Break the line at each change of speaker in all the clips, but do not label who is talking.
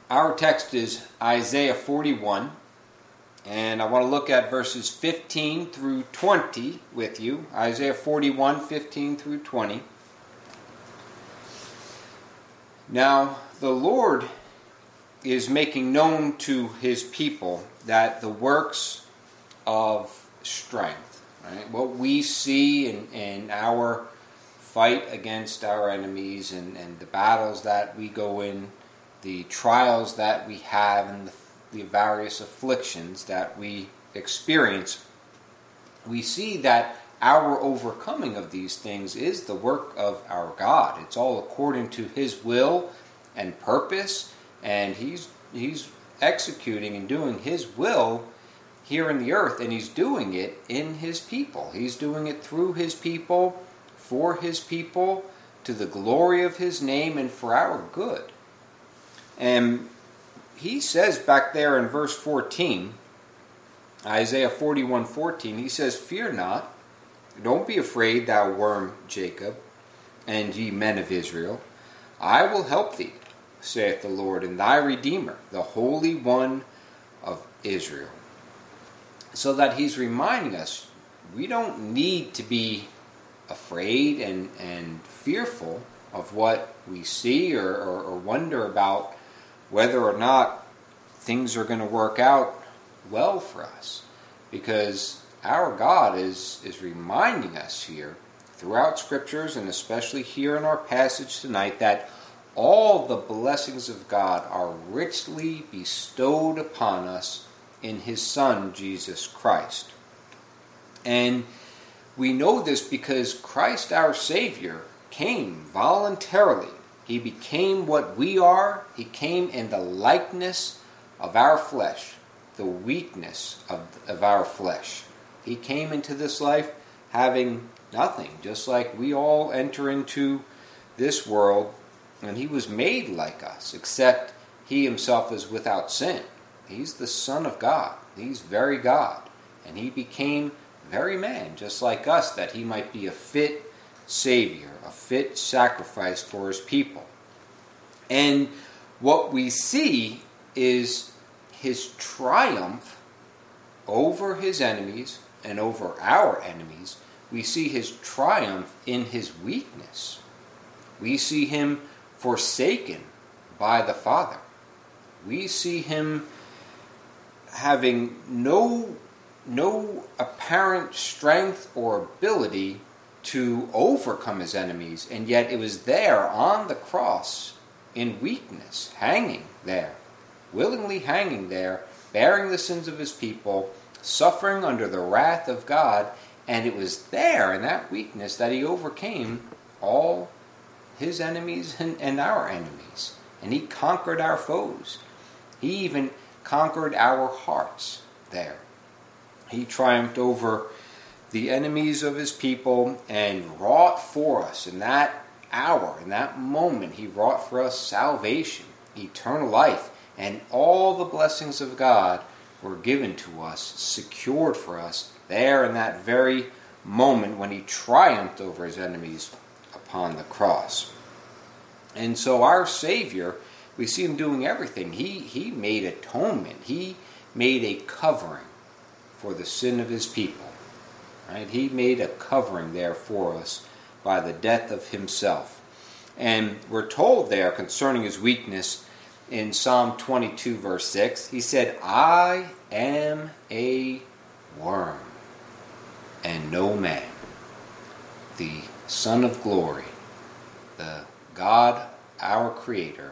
Our text is Isaiah 41, and I want to look at verses 15 through 20 with you. Isaiah 41, 15 through 20. Now, the Lord is making known to his people that the works of strength, right? What we see in our fight against our enemies and the battles that we go in, the trials that we have, and the various afflictions that we experience, we see that our overcoming of these things is the work of our God. It's all according to his will and purpose, and he's executing and doing his will here in the earth, and he's doing it in his people. He's doing it through his people, for his people, to the glory of his name and for our good. And he says back there in verse 14, Isaiah 41:14, he says, "Fear not, don't be afraid, thou worm Jacob, and ye men of Israel. I will help thee, saith the Lord, and thy Redeemer, the Holy One of Israel." So that he's reminding us, we don't need to be afraid and fearful of what we see or wonder about whether or not things are going to work out well for us. Because our God is reminding us here throughout Scriptures, and especially here in our passage tonight, that all the blessings of God are richly bestowed upon us in his Son, Jesus Christ. And we know this because Christ our Savior came voluntarily. He became what we are. He came in the likeness of our flesh, the weakness of our flesh. He came into this life having nothing, just like we all enter into this world, and he was made like us, except he himself is without sin. He's the Son of God. He's very God, and he became very man, just like us, that he might be a fit Savior, a fit sacrifice for his people. And what we see is his triumph over his enemies and over our enemies. We see his triumph in his weakness. We see him forsaken by the Father. We see him having no apparent strength or ability to overcome his enemies, and yet it was there on the cross in weakness, hanging there, willingly hanging there, bearing the sins of his people, suffering under the wrath of God, and it was there in that weakness that he overcame all his enemies and our enemies, and he conquered our foes. He even conquered our hearts there. He triumphed over the enemies of his people and wrought for us in that hour, in that moment. He wrought for us salvation, eternal life, and all the blessings of God were given to us, secured for us there in that very moment when he triumphed over his enemies upon the cross. And so our Savior, we see him doing everything. He made atonement. He made a covering for the sin of his people. Right? He made a covering there for us by the death of himself. And we're told there concerning his weakness in Psalm 22 verse 6, he said, "I am a worm and no man." The Son of Glory, the God, our Creator,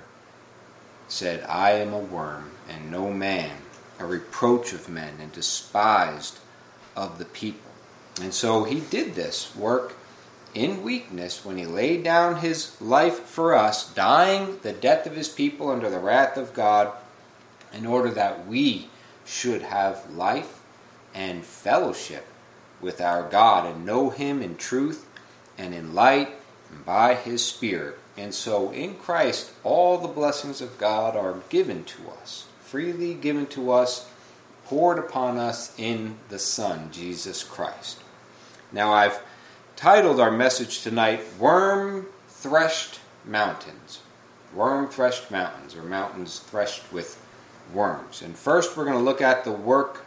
said, "I am a worm and no man, a reproach of men and despised of the people." And so he did this work in weakness when he laid down his life for us, dying the death of his people under the wrath of God, in order that we should have life and fellowship with our God and know him in truth and in light and by his Spirit. And so in Christ, all the blessings of God are given to us, freely given to us, poured upon us in the Son, Jesus Christ. Now I've titled our message tonight, Worm-Threshed Mountains. worm-threshed mountains, or mountains threshed with worms. And first we're going to look at the work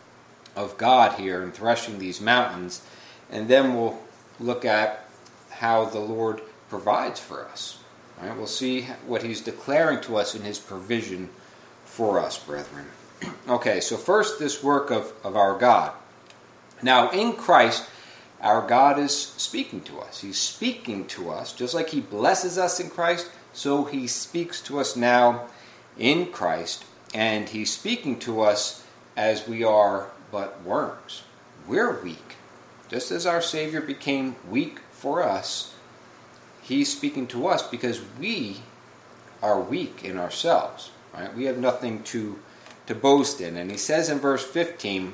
of God here in threshing these mountains, and then we'll look at how the Lord provides for us. All right, we'll see what he's declaring to us in his provision for us, brethren. Okay, so first this work of our God. Now in Christ, our God is speaking to us. He's speaking to us, just like he blesses us in Christ, so he speaks to us now in Christ, and he's speaking to us as we are but worms. We're weak. Just as our Savior became weak for us, he's speaking to us because we are weak in ourselves. Right? We have nothing to boast in. And he says in verse 15,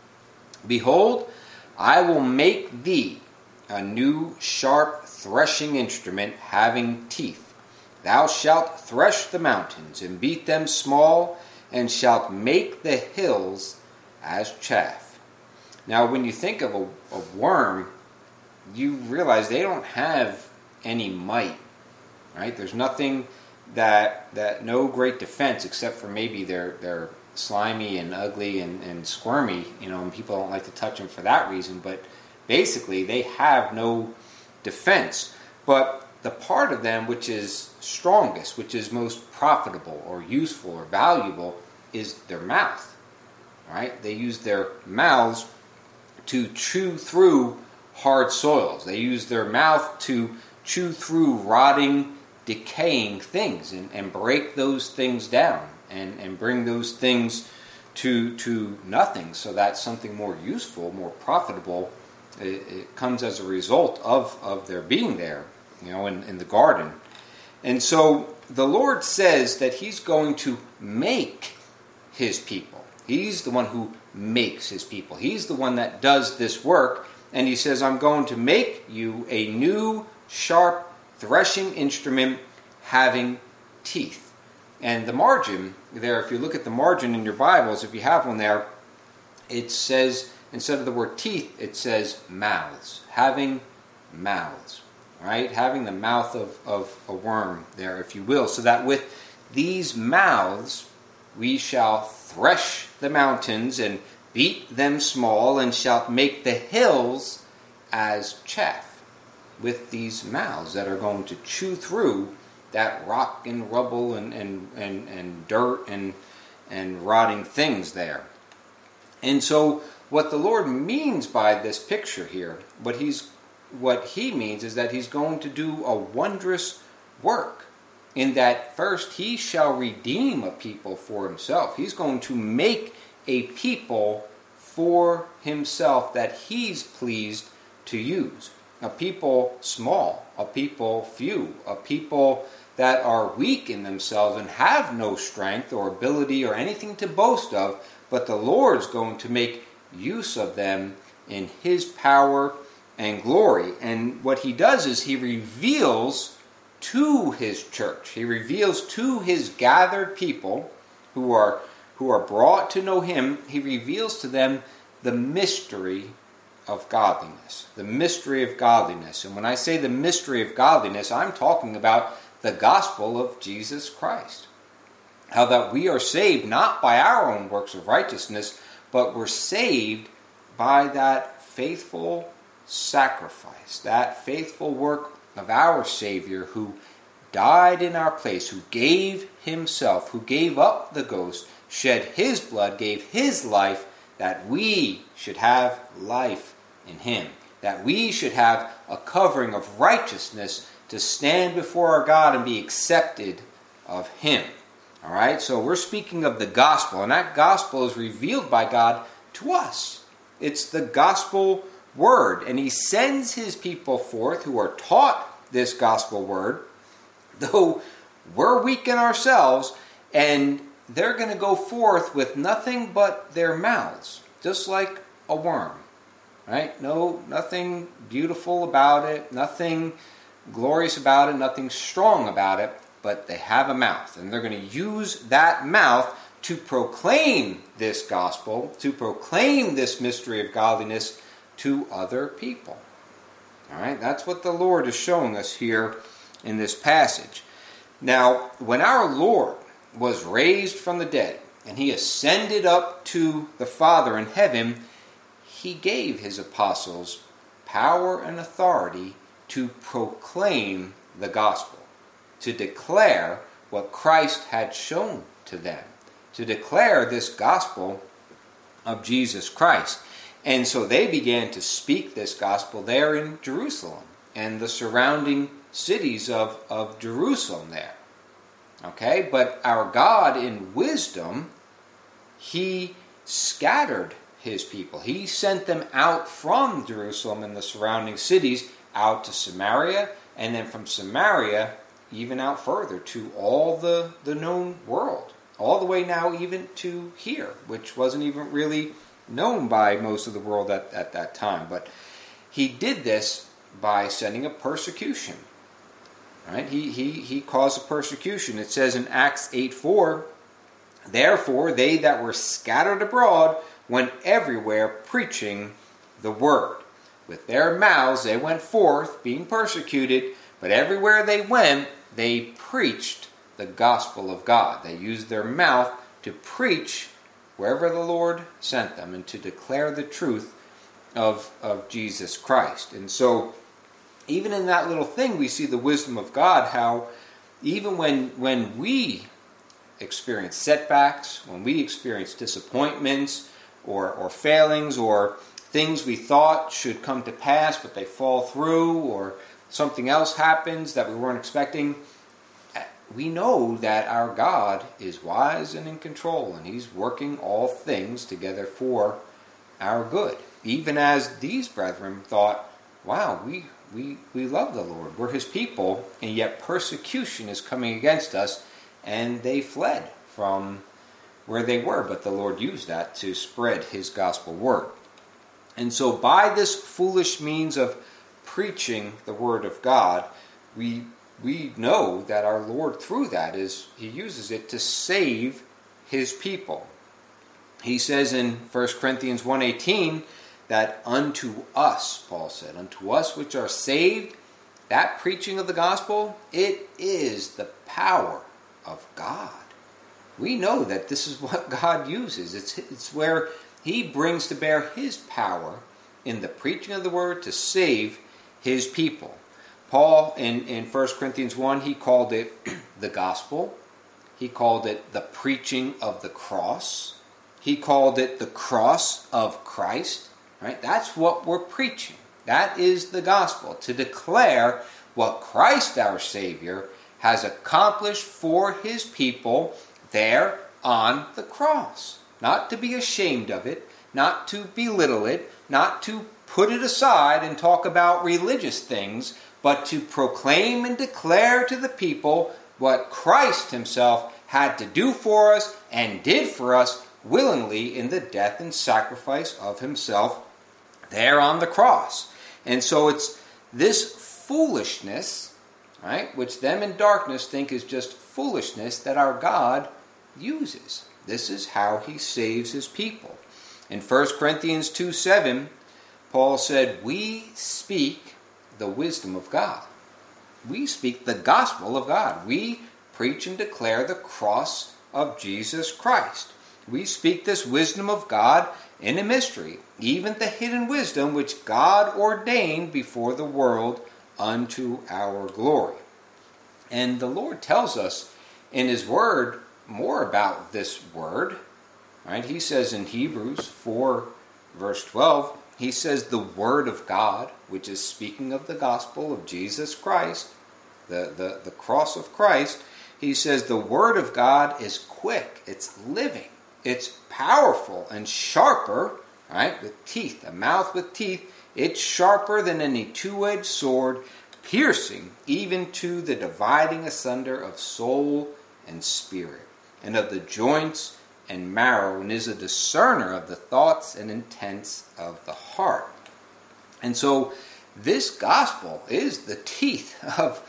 "Behold, I will make thee a new sharp threshing instrument having teeth. Thou shalt thresh the mountains and beat them small, and shalt make the hills as chaff." Now, when you think of a worm, you realize they don't have any might, right? There's nothing that no great defense, except for maybe they're slimy and ugly and squirmy, and people don't like to touch them for that reason, but basically they have no defense. But the part of them which is strongest, which is most profitable or useful or valuable, is their mouth, right? They use their mouths to chew through hard soils. They use their mouth to chew through rotting, decaying things and break those things down and bring those things to nothing, so that something more useful, more profitable, it comes as a result of their being there, in the garden. And so the Lord says that he's going to make his people. He's the one who makes his people. He's the one that does this work. And he says, I'm going to make you a new sharp threshing instrument having teeth. And the margin there, if you look at the margin in your Bibles, if you have one there, it says, instead of the word teeth, it says mouths. Having mouths. Right? Having the mouth of a worm there, if you will. So that with these mouths we shall thresh the mountains and beat them small, and shalt make the hills as chaff. With these mouths that are going to chew through that rock and rubble and dirt and rotting things there. And so what the Lord means by this picture here, what he means is that he's going to do a wondrous work, in that first he shall redeem a people for himself. He's going to make a people for himself that he's pleased to use. A people small, a people few, a people that are weak in themselves and have no strength or ability or anything to boast of, but the Lord's going to make use of them in his power and glory. And what he does is he reveals to his church, he reveals to his gathered people who are brought to know him, he reveals to them the mystery of godliness. The mystery of godliness. And when I say the mystery of godliness, I'm talking about the gospel of Jesus Christ. How that we are saved not by our own works of righteousness, but we're saved by that faithful sacrifice, that faithful work of our Savior, who died in our place, who gave himself, who gave up the ghost, shed his blood, gave his life, that we should have life in him, that we should have a covering of righteousness to stand before our God and be accepted of him. All right, so we're speaking of the gospel, and that gospel is revealed by God to us. It's the gospel word, and he sends his people forth who are taught this gospel word, though we're weak in ourselves, and they're going to go forth with nothing but their mouths, just like a worm, right? No, nothing beautiful about it, nothing glorious about it, nothing strong about it, but they have a mouth, and they're going to use that mouth to proclaim this gospel, to proclaim this mystery of godliness to other people. All right, that's what the Lord is showing us here in this passage. Now, when our Lord was raised from the dead, and he ascended up to the Father in heaven, he gave his apostles power and authority to proclaim the gospel, to declare what Christ had shown to them, to declare this gospel of Jesus Christ. And so they began to speak this gospel there in Jerusalem and the surrounding cities of Jerusalem there. Okay, but our God in wisdom, he scattered his people. He sent them out from Jerusalem and the surrounding cities out to Samaria, and then from Samaria even out further to all the known world, all the way now even to here, which wasn't even really known by most of the world at that time. But he did this by sending a persecution. Right? He caused a persecution. It says in Acts 8:4, therefore they that were scattered abroad went everywhere preaching the word. With their mouths they went forth, being persecuted, but everywhere they went, they preached the gospel of God. They used their mouth to preach wherever the Lord sent them and to declare the truth of Jesus Christ. And so, even in that little thing, we see the wisdom of God, how even when we experience setbacks, when we experience disappointments or failings or things we thought should come to pass but they fall through, or something else happens that we weren't expecting, we know that our God is wise and in control, and he's working all things together for our good. Even as these brethren thought, wow, we love the Lord, we're his people, and yet persecution is coming against us, and they fled from where they were, but the Lord used that to spread his gospel word. And so by this foolish means of preaching the word of God, we know that our Lord, through that, he uses it to save his people. He says in 1 Corinthians 1:18 that unto us, Paul said, unto us which are saved, that preaching of the gospel, it is the power of God. We know that this is what God uses. It's where he brings to bear his power in the preaching of the word to save his people. Paul, in 1 Corinthians 1, he called it the gospel. He called it the preaching of the cross. He called it the cross of Christ. Right? That's what we're preaching. That is the gospel, to declare what Christ our Savior has accomplished for his people there on the cross. Not to be ashamed of it, not to belittle it, not to put it aside and talk about religious things, but to proclaim and declare to the people what Christ himself had to do for us and did for us willingly in the death and sacrifice of himself there on the cross. And so it's this foolishness, right, which them in darkness think is just foolishness, that our God uses. This is how he saves his people. In 1 Corinthians 2:7, Paul said, we speak the wisdom of God. We speak the gospel of God. We preach and declare the cross of Jesus Christ. We speak this wisdom of God in a mystery, even the hidden wisdom which God ordained before the world unto our glory. And the Lord tells us in his word more about this word. Right? He says in Hebrews 4 verse 12, he says the word of God, which is speaking of the gospel of Jesus Christ, the cross of Christ. He says the word of God is quick, it's living, it's powerful and sharper, right, with teeth, a mouth with teeth. It's sharper than any two-edged sword, piercing even to the dividing asunder of soul and spirit, and of the joints and marrow, and is a discerner of the thoughts and intents of the heart. And so this gospel is the teeth of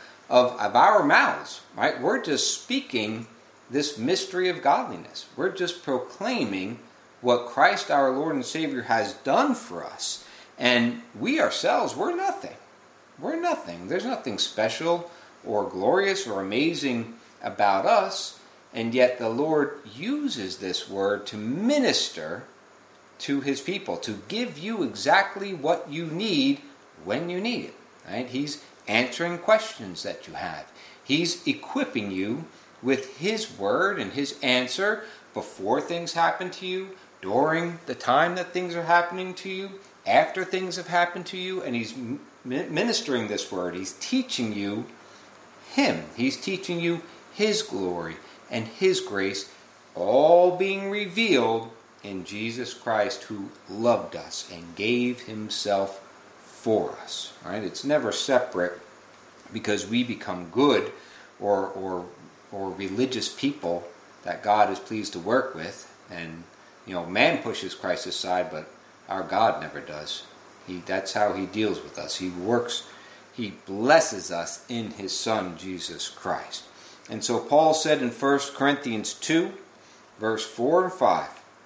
our mouths, right? We're just speaking this mystery of godliness. We're just proclaiming what Christ our Lord and Savior has done for us. And we ourselves, we're nothing. We're nothing. There's nothing special or glorious or amazing about us, and yet the Lord uses this word to minister to his people, to give you exactly what you need when you need it. Right? He's answering questions that you have. He's equipping you with his word and his answer before things happen to you, during the time that things are happening to you, after things have happened to you, and he's ministering this word. He's teaching you him. He's teaching you his glory and his grace, all being revealed in Jesus Christ, who loved us and gave himself for us. Right? It's never separate because we become good or religious people that God is pleased to work with, and man pushes Christ aside, but our God never does. That's how he deals with us. He works, he blesses us in his Son, Jesus Christ. And so Paul said in 1 Corinthians 2, verse 4 and 5,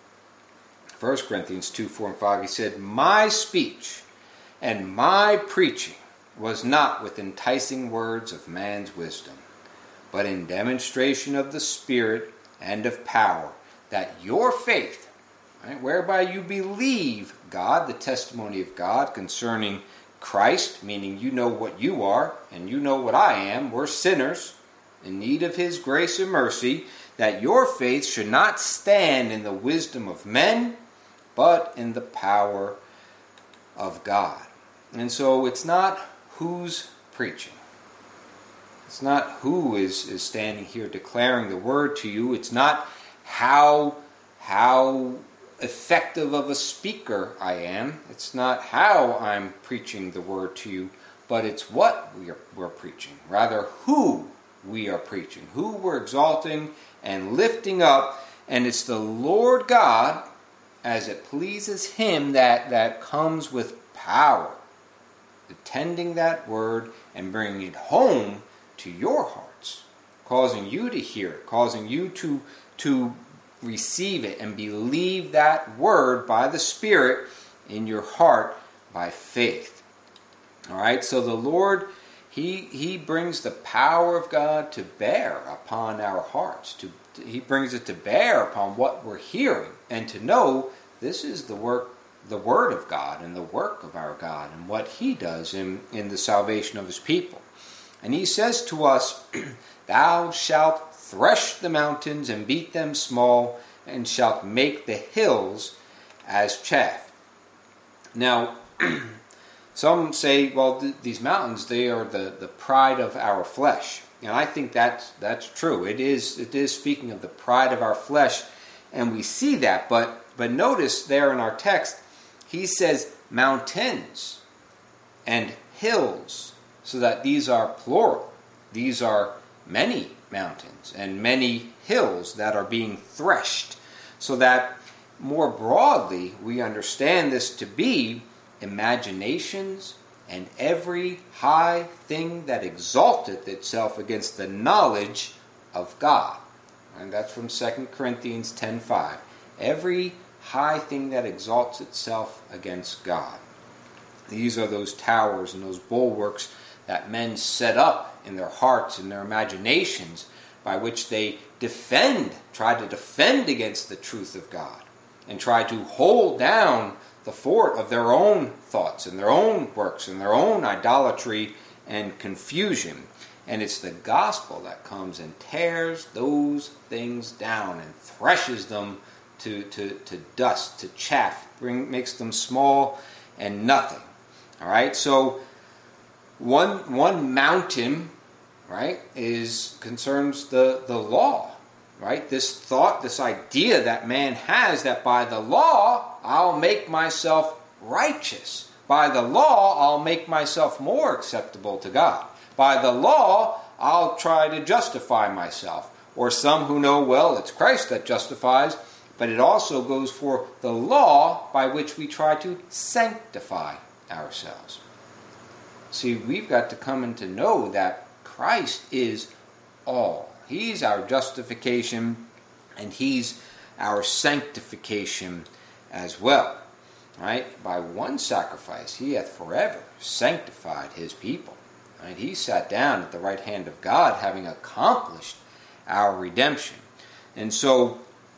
1 Corinthians 2, 4 and 5, he said, "My speech and my preaching was not with enticing words of man's wisdom, but in demonstration of the Spirit and of power, that your faith, right, whereby you believe God, the testimony of God concerning Christ," meaning you know what you are and you know what I am, we're sinners in need of his grace and mercy, "that your faith should not stand in the wisdom of men, but in the power of God." And so it's not who's preaching. It's not who is standing here declaring the word to you. It's not how effective of a speaker I am. It's not how I'm preaching the word to you, but it's what we're preaching. Rather, who we are preaching, who we're exalting and lifting up. And it's the Lord God, as it pleases him, that comes with power, attending that word and bringing it home to your hearts, causing you to hear it, causing you to receive it and believe that word by the Spirit in your heart by faith. All right, so the Lord, he brings the power of God to bear upon our hearts. He brings it to bear upon what we're hearing, and to know this is the word of God and the work of our God and what he does in the salvation of his people. And he says to us, "Thou shalt thresh the mountains and beat them small, and shalt make the hills as chaff." Now, some say, well, these mountains, they are the pride of our flesh. And I think that's true. It is speaking of the pride of our flesh, and we see that. But notice there in our text, he says mountains and hills, so that these are plural. These are many mountains and many hills that are being threshed, so that more broadly we understand this to be imaginations and every high thing that exalteth itself against the knowledge of God. And that's from 2 Corinthians 10:5. Every high thing that exalts itself against God. These are those towers and those bulwarks that men set up in their hearts and their imaginations, by which they try to defend against the truth of God, and try to hold down the fort of their own thoughts and their own works and their own idolatry and confusion. And it's the gospel that comes and tears those things down and threshes them to dust, to chaff, makes them small and nothing. All right, so one mountain, right, concerns the law, right? This thought, this idea that man has, that by the law I'll make myself righteous. By the law I'll make myself more acceptable to God. By the law I'll try to justify myself. Or some who know, well, it's Christ that justifies, but it also goes for the law by which we try to sanctify ourselves. See, we've got to come and to know that Christ is all. He's our justification, and he's our sanctification as well. Right? By one sacrifice, he hath forever sanctified his people. Right? He sat down at the right hand of God, having accomplished our redemption. And so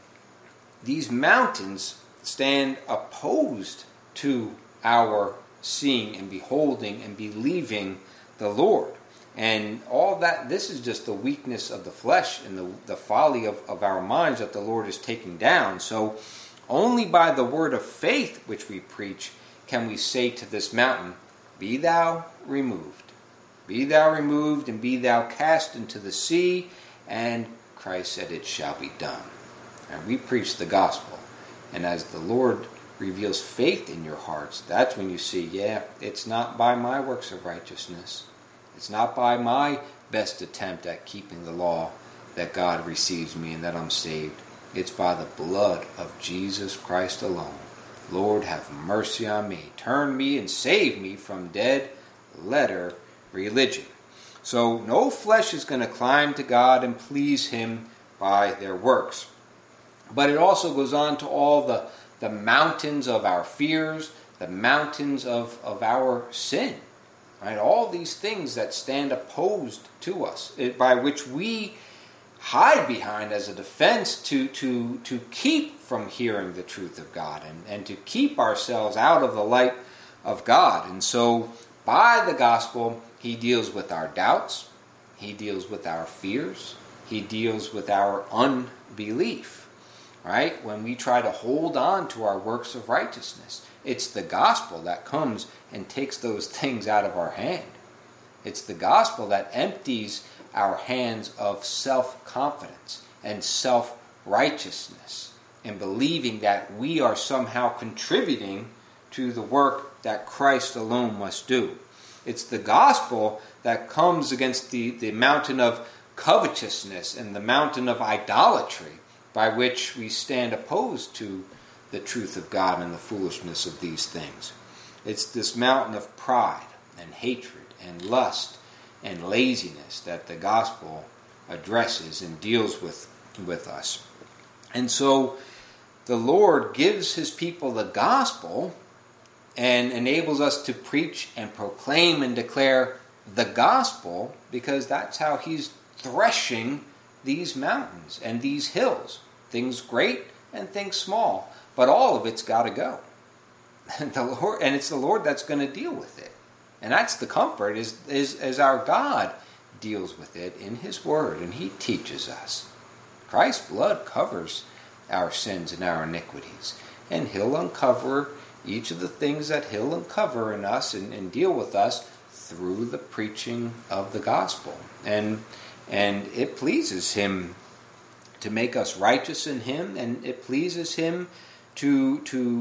these mountains stand opposed to our seeing and beholding and believing the Lord. And all that, this is just the weakness of the flesh and the folly of our minds that the Lord is taking down. So only by the word of faith which we preach can we say to this mountain, be thou removed. Be thou removed and be thou cast into the sea. And Christ said, it shall be done. And we preach the gospel. And as the Lord reveals faith in your hearts, that's when you see, it's not by my works of righteousness. It's not by my best attempt at keeping the law that God receives me and that I'm saved. It's by the blood of Jesus Christ alone. Lord, have mercy on me. Turn me and save me from dead letter religion. So no flesh is going to climb to God and please him by their works. But it also goes on to all the mountains of our fears, the mountains of our sin. Right? All these things that stand opposed to us, by which we hide behind as a defense to keep from hearing the truth of God and to keep ourselves out of the light of God. And so by the gospel, he deals with our doubts, he deals with our fears, he deals with our unbelief. Right? When we try to hold on to our works of righteousness, it's the gospel that comes and takes those things out of our hand. It's the gospel that empties our hands of self-confidence and self-righteousness and believing that we are somehow contributing to the work that Christ alone must do. It's the gospel that comes against the mountain of covetousness and the mountain of idolatry, by which we stand opposed to the truth of God and the foolishness of these things. It's this mountain of pride and hatred and lust and laziness that the gospel addresses and deals with us. And so the Lord gives his people the gospel and enables us to preach and proclaim and declare the gospel, because that's how he's threshing these mountains and these hills. Things great and things small, but all of it's got to go. And it's the Lord that's going to deal with it. And that's the comfort, is our God deals with it in his word, and he teaches us. Christ's blood covers our sins and our iniquities, and he'll uncover each of the things that he'll uncover in us and deal with us through the preaching of the gospel. And it pleases him to make us righteous in him, and it pleases him to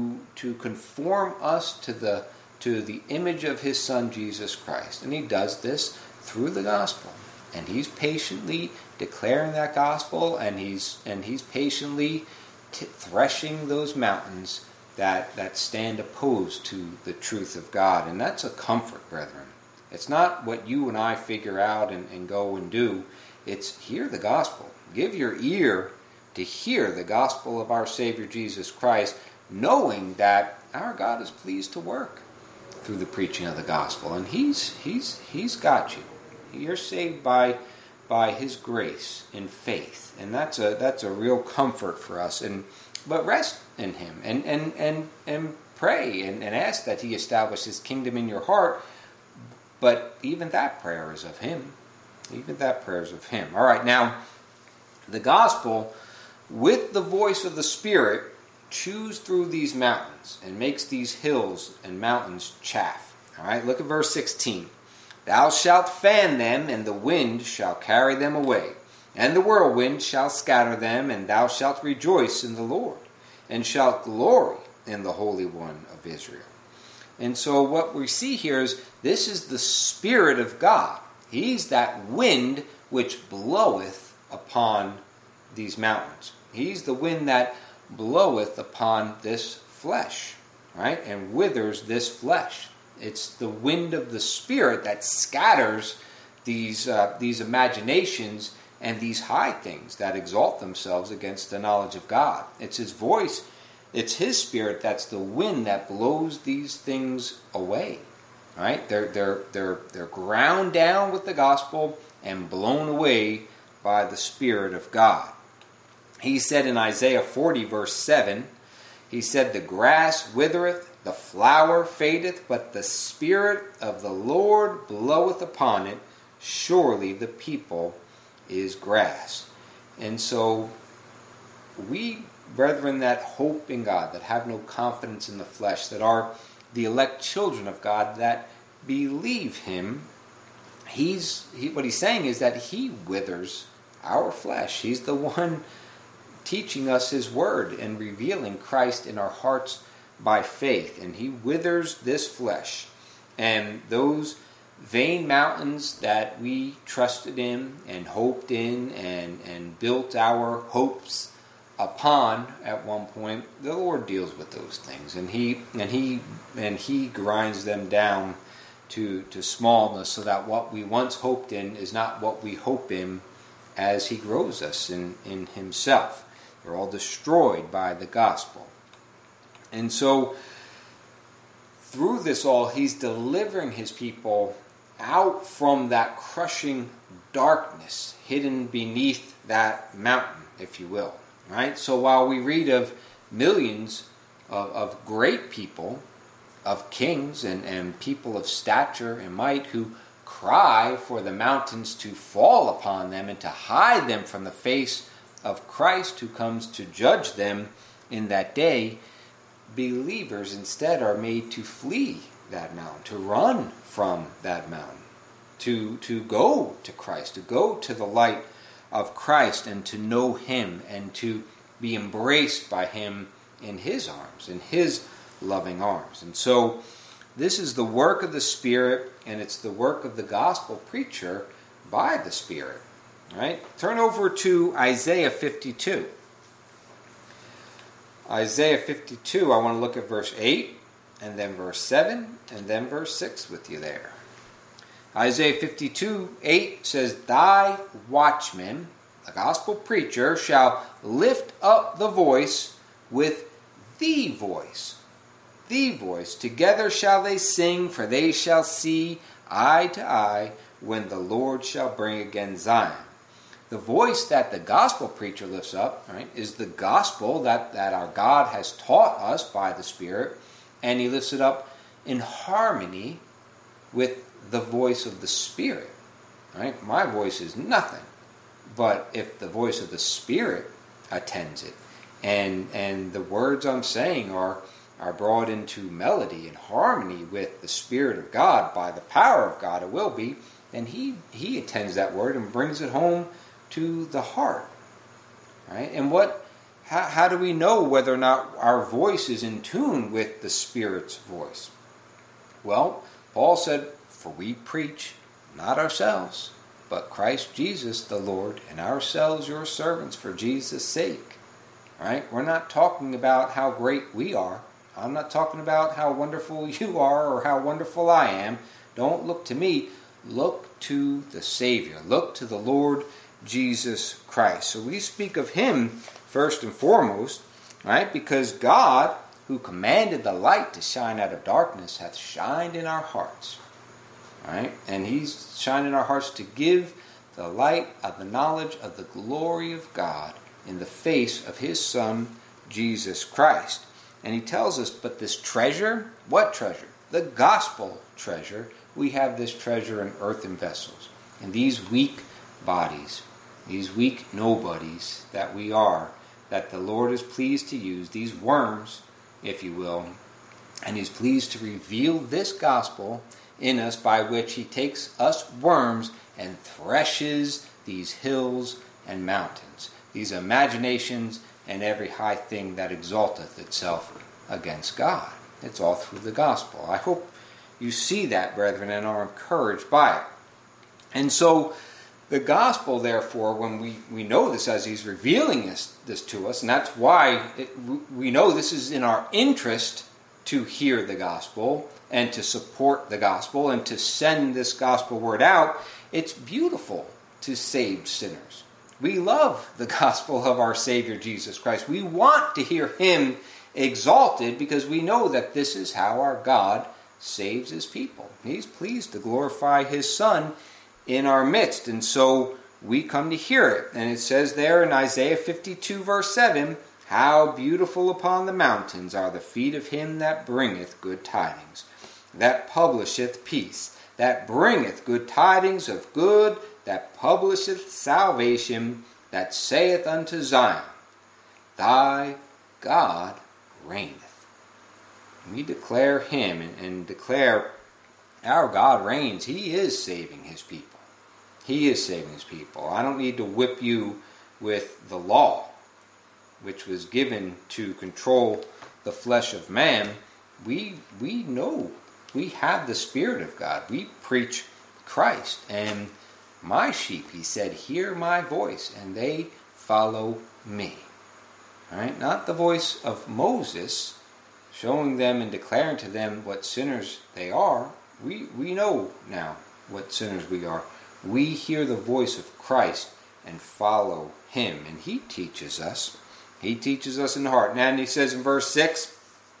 conform us to the image of his Son Jesus Christ. And he does this through the gospel. And he's patiently declaring that gospel, and he's patiently threshing those mountains that stand opposed to the truth of God. And that's a comfort, brethren. It's not what you and I figure out and go and do. It's hear the gospel. Give your ear to hear the gospel of our Savior Jesus Christ, knowing that our God is pleased to work through the preaching of the gospel. And he's got you. You're saved by his grace in faith. And that's a real comfort for us. But rest in him and pray and ask that he establish his kingdom in your heart. But even that prayer is of him. Even that prayer is of him. All right, now, the gospel, with the voice of the Spirit, chews through these mountains and makes these hills and mountains chaff. All right, look at verse 16. Thou shalt fan them, and the wind shall carry them away, and the whirlwind shall scatter them, and thou shalt rejoice in the Lord, and shalt glory in the Holy One of Israel. And so what we see here is this is the Spirit of God. He's that wind which bloweth upon these mountains. He's the wind that bloweth upon this flesh, right? And withers this flesh. It's the wind of the Spirit that scatters these imaginations and these high things that exalt themselves against the knowledge of God. It's his voice, it's his Spirit that's the wind that blows these things away. Right? They're ground down with the gospel and blown away by the Spirit of God. He said in Isaiah 40, verse 7, he said, "The grass withereth, the flower fadeth, but the Spirit of the Lord bloweth upon it. Surely the people is grass." And so we, brethren, that hope in God, that have no confidence in the flesh, that are the elect children of God, that believe Him, what He's saying is that He withers our flesh. He's the one teaching us His Word and revealing Christ in our hearts by faith. And He withers this flesh. And those vain mountains that we trusted in and hoped in and built our hopes upon at one point, the Lord deals with those things. And He grinds them down to smallness, so that what we once hoped in is not what we hope in as He grows us in Himself. They're all destroyed by the gospel. And so, through this all, He's delivering His people out from that crushing darkness hidden beneath that mountain, if you will. Right? So while we read of millions of great people, of kings and people of stature and might who cry for the mountains to fall upon them and to hide them from the face of Christ who comes to judge them in that day, believers instead are made to flee that mountain, to run from that mountain, to go to Christ, to go to the light of Christ and to know Him and to be embraced by Him in His arms, in His loving arms. And so this is the work of the Spirit, and it's the work of the gospel preacher by the Spirit. Right? Turn over to Isaiah 52. Isaiah 52, I want to look at verse 8, and then verse 7, and then verse 6 with you there. Isaiah 52, 8 says, "Thy watchman," the gospel preacher, "shall lift up the voice with the voice. The voice. Together shall they sing, for they shall see eye to eye when the Lord shall bring again Zion." The voice that the gospel preacher lifts up, right, is the gospel that our God has taught us by the Spirit, and He lifts it up in harmony with the voice of the Spirit. Right? My voice is nothing, but if the voice of the Spirit attends it, and the words I'm saying are brought into melody and harmony with the Spirit of God by the power of God, it will be, then He attends that word and brings it home to the heart. Right? And how do we know whether or not our voice is in tune with the Spirit's voice? Well, Paul said, "For we preach not ourselves, but Christ Jesus the Lord, and ourselves your servants for Jesus' sake." Right? We're not talking about how great we are. I'm not talking about how wonderful you are or how wonderful I am. Don't look to me. Look to the Savior. Look to the Lord Jesus Christ. So we speak of Him first and foremost, right? Because God, who commanded the light to shine out of darkness, hath shined in our hearts. Right? And He's shined in our hearts to give the light of the knowledge of the glory of God in the face of His Son, Jesus Christ. And He tells us, but this treasure, what treasure? The gospel treasure. We have this treasure in earthen vessels. And these weak bodies, these weak nobodies that we are, that the Lord is pleased to use, these worms, if you will, and He's pleased to reveal this gospel in us, by which He takes us worms and threshes these hills and mountains, these imaginations and every high thing that exalteth itself against God. It's all through the gospel. I hope you see that, brethren, and are encouraged by it. And so the gospel, therefore, when we know this as He's revealing this to us, and that's why we know this is in our interest to hear the gospel and to support the gospel and to send this gospel word out. It's beautiful to saved sinners. We love the gospel of our Savior Jesus Christ. We want to hear Him exalted because we know that this is how our God saves His people. He's pleased to glorify His Son in our midst. And so we come to hear it. And it says there in Isaiah 52 verse 7, how beautiful upon the mountains are the feet of him that bringeth good tidings, that publisheth peace, that bringeth good tidings of good, that publisheth salvation, that saith unto Zion, thy God reigneth. We declare him and declare our God reigns. He is saving his people. He is saving his people. I don't need to whip you with the law, which was given to control the flesh of man. We know we have the Spirit of God. We preach Christ. And my sheep, he said, hear my voice, and they follow me. All right? Not the voice of Moses, showing them and declaring to them what sinners they are. We know now what sinners we are. We hear the voice of Christ and follow him. And he teaches us. He teaches us in the heart. And he says in verse 6,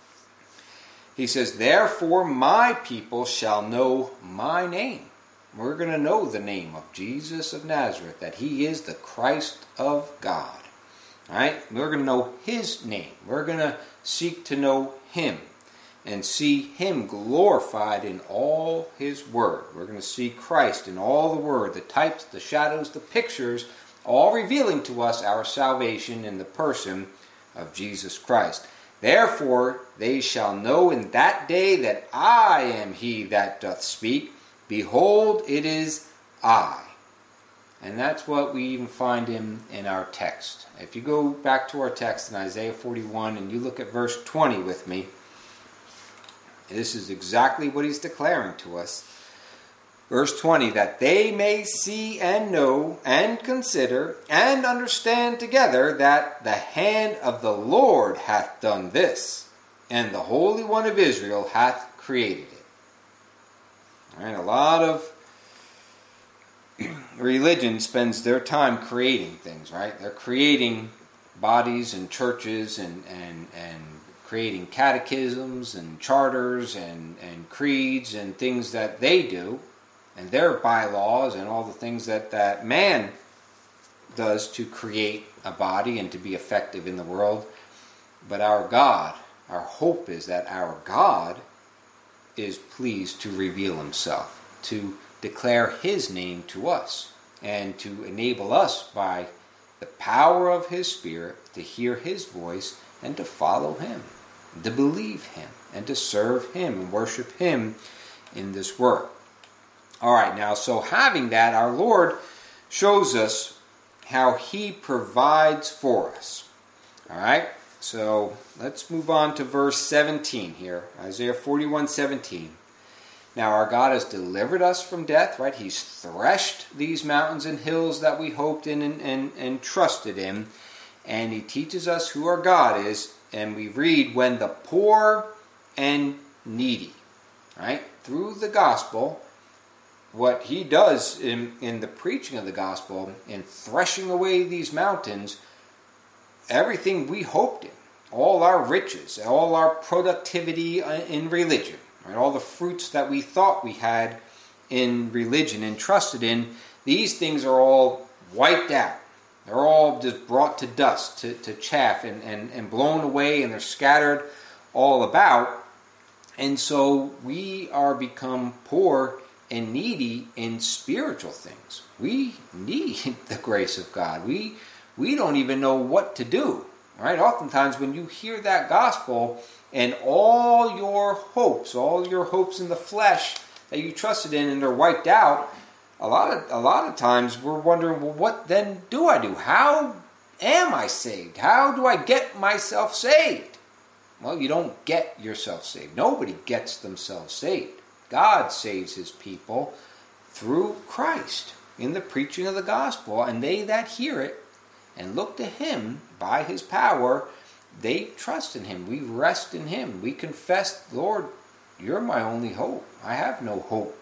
he says, therefore my people shall know my name. We're going to know the name of Jesus of Nazareth, that he is the Christ of God. All right? We're going to know his name. We're going to seek to know him and see him glorified in all his word. We're going to see Christ in all the word, the types, the shadows, the pictures, all revealing to us our salvation in the person of Jesus Christ. Therefore they shall know in that day that I am he that doth speak. Behold, it is I. And that's what we even find in our text. If you go back to our text in Isaiah 41 and you look at verse 20 with me, this is exactly what he's declaring to us. Verse 20, that they may see and know and consider and understand together that the hand of the Lord hath done this, and the Holy One of Israel hath created it. All right, a lot of religion spends their time creating things, right? They're creating bodies and churches and creating catechisms and charters and creeds and things that they do, and their bylaws and all the things that man does to create a body and to be effective in the world. But our God, our hope is that our God is pleased to reveal himself, to declare his name to us, and to enable us by the power of his Spirit to hear his voice and to follow him, to believe him, and to serve him and worship him in this work. All right, now, so having that, our Lord shows us how he provides for us. All right, so let's move on to verse 17 here, Isaiah 41:17. Now, our God has delivered us from death, right? He's threshed these mountains and hills that we hoped in and trusted in. And he teaches us who our God is. And we read, when the poor and needy, right? Through the gospel, what he does in the preaching of the gospel, in threshing away these mountains, everything we hoped in, all our riches, all our productivity in religion, right? All the fruits that we thought we had in religion and trusted in, these things are all wiped out. They're all just brought to dust, to chaff, and blown away, and they're scattered all about. And so we are become poor and needy in spiritual things. We need the grace of God. We don't even know what to do. Right? Oftentimes when you hear that gospel and all your hopes in the flesh that you trusted in, and they're wiped out, a lot of times we're wondering, well, what then do I do? How am I saved? How do I get myself saved? Well, you don't get yourself saved. Nobody gets themselves saved. God saves his people through Christ in the preaching of the gospel, and they that hear it and look to him by his power, they trust in him. We rest in him. We confess, Lord, you're my only hope. I have no hope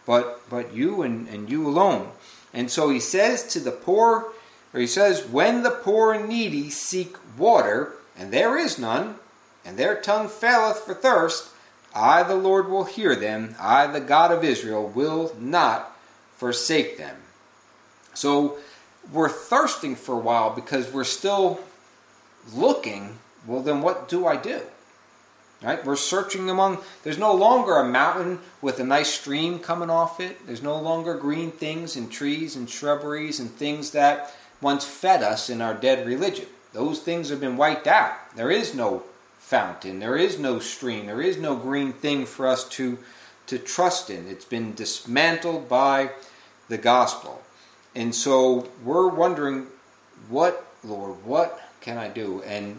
but you and you alone. And so he says to the poor, or he says, when the poor and needy seek water, and there is none, and their tongue faileth for thirst, I, the Lord, will hear them. I, the God of Israel, will not forsake them. So we're thirsting for a while because we're still looking, well, then what do I do? Right? We're searching there's no longer a mountain with a nice stream coming off it. There's no longer green things and trees and shrubberies and things that once fed us in our dead religion. Those things have been wiped out. There is no fountain. There is no stream. There is no green thing for us to trust in. It's been dismantled by the gospel. And so we're wondering, what, Lord, what can I do?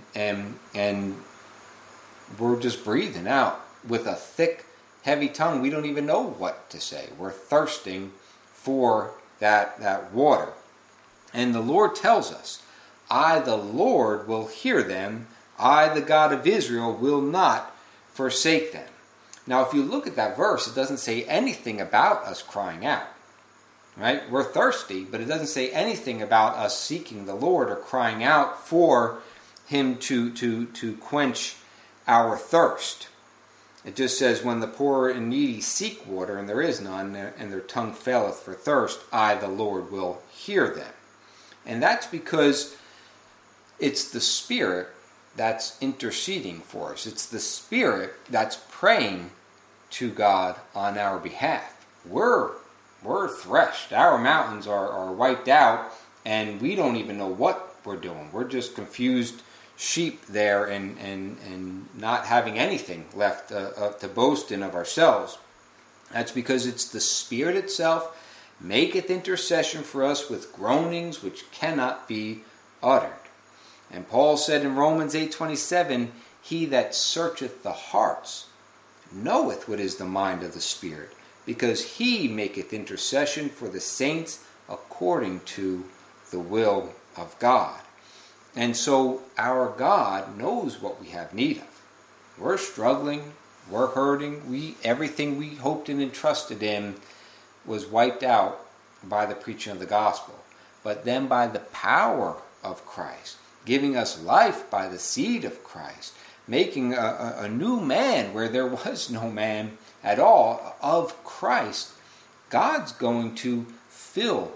And we're just breathing out with a thick, heavy tongue. We don't even know what to say. We're thirsting for that water. And the Lord tells us, I, the Lord, will hear them. I, the God of Israel, will not forsake them. Now, if you look at that verse, it doesn't say anything about us crying out. Right? We're thirsty, but it doesn't say anything about us seeking the Lord or crying out for Him to quench our thirst. It just says, when the poor and needy seek water, and there is none, and their tongue faileth for thirst, I, the Lord, will hear them. And that's because it's the Spirit that's interceding for us. It's the Spirit that's praying to God on our behalf. We're threshed. Our mountains are wiped out, and we don't even know what we're doing. We're just confused sheep there and not having anything left to boast in of ourselves. That's because it's the Spirit itself maketh intercession for us with groanings which cannot be uttered. And Paul said in Romans 8:27, He that searcheth the hearts knoweth what is the mind of the Spirit, because He maketh intercession for the saints according to the will of God. And so our God knows what we have need of. We're struggling, we're hurting, everything we hoped and entrusted in was wiped out by the preaching of the gospel. But then by the power of Christ, giving us life by the seed of Christ, making a new man where there was no man at all of Christ, God's going to fill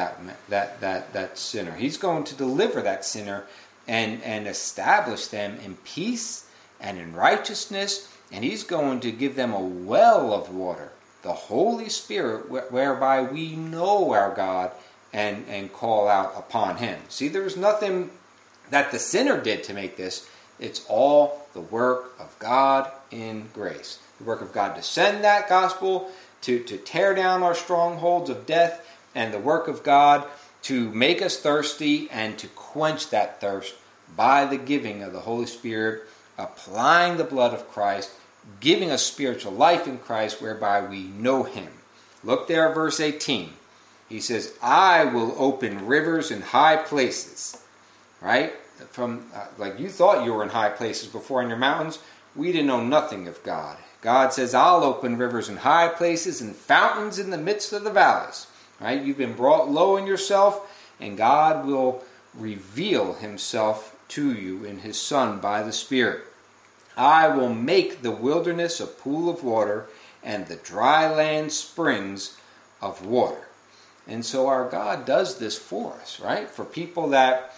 that sinner. He's going to deliver that sinner and establish them in peace and in righteousness, and He's going to give them a well of water, the Holy Spirit, whereby we know our God and call out upon Him. See, there's nothing that the sinner did to make this. It's all the work of God in grace. The work of God to send that gospel, to tear down our strongholds of death, and the work of God to make us thirsty and to quench that thirst by the giving of the Holy Spirit, applying the blood of Christ, giving us spiritual life in Christ whereby we know Him. Look there at verse 18. He says, I will open rivers in high places. Right? From like you thought you were in high places before in your mountains, we didn't know nothing of God. God says, I'll open rivers in high places and fountains in the midst of the valleys. Right? You've been brought low in yourself, and God will reveal Himself to you in His Son by the Spirit. I will make the wilderness a pool of water, and the dry land springs of water. And so our God does this for us, right? For people that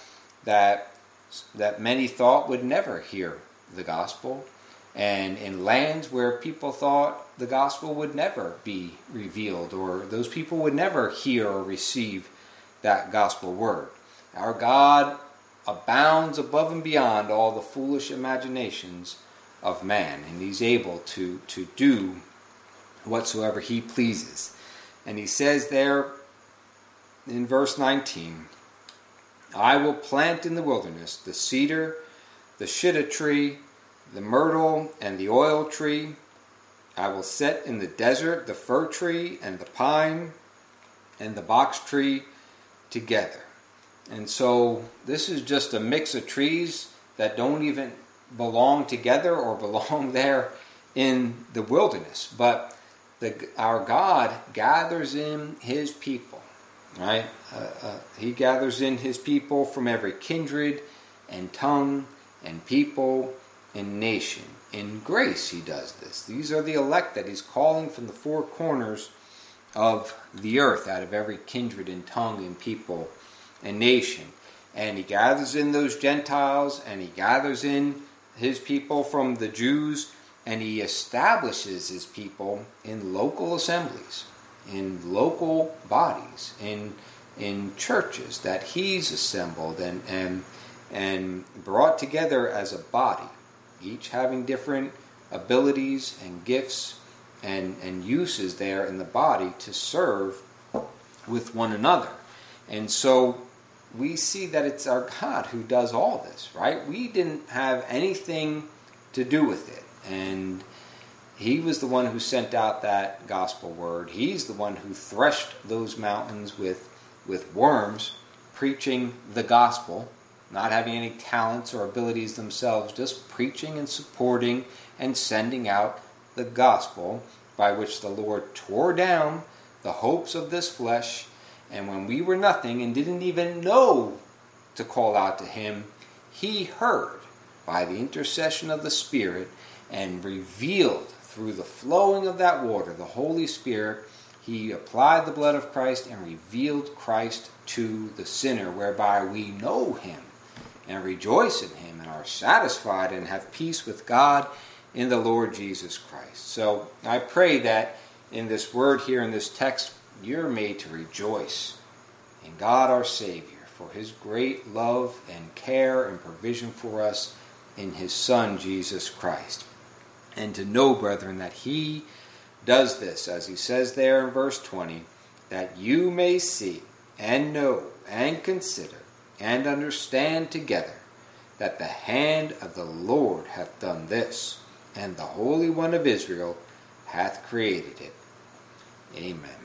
many thought would never hear the gospel, and in lands where people thought the gospel would never be revealed, or those people would never hear or receive that gospel word. Our God abounds above and beyond all the foolish imaginations of man, and He's able to do whatsoever He pleases. And He says there in verse 19, I will plant in the wilderness the cedar, the shittim tree, the myrtle, and the oil tree. I will set in the desert the fir tree and the pine and the box tree together. And so this is just a mix of trees that don't even belong together or belong there in the wilderness. But our God gathers in His people, right? He gathers in His people from every kindred and tongue and people and nation. In grace He does this. These are the elect that He's calling from the four corners of the earth, out of every kindred and tongue and people and nation. And he gathers in those Gentiles, and he gathers in his people from the Jews, and he establishes his people in local assemblies, in local bodies, in churches that he's assembled and brought together as a body, each having different abilities and gifts and uses there in the body to serve with one another. And so we see that it's our God who does all this, right? We didn't have anything to do with it. And he was the one who sent out that gospel word. He's the one who threshed those mountains with worms, preaching the gospel, not having any talents or abilities themselves, just preaching and supporting and sending out the gospel, by which the Lord tore down the hopes of this flesh. And when we were nothing and didn't even know to call out to him, he heard by the intercession of the Spirit and revealed through the flowing of that water, the Holy Spirit. He applied the blood of Christ and revealed Christ to the sinner, whereby we know him and rejoice in him and are satisfied and have peace with God in the Lord Jesus Christ. So I pray that in this word here in this text, you're made to rejoice in God our Savior for his great love and care and provision for us in his Son, Jesus Christ. And to know, brethren, that he does this, as he says there in verse 20, that you may see and know and consider and understand together that the hand of the Lord hath done this, and the Holy One of Israel hath created it. Amen.